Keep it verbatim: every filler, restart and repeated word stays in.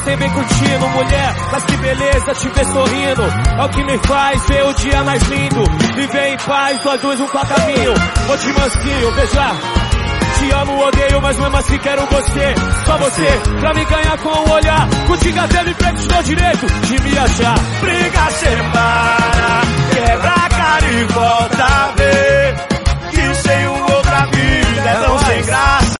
sem bem curtindo, mulher, mas que beleza te ver sorrindo. É o que me faz ver o dia mais lindo. Viver em paz, nós dois um pra caminho. Vou te mansinho, veja. Te amo, odeio, mas mesmo assim quero você. Só você, pra me ganhar com o olhar. Contigo até me pego, te dou direito de me achar. Briga, separa, quebra a cara e volta a ver que sem outra vida é tão sem graça.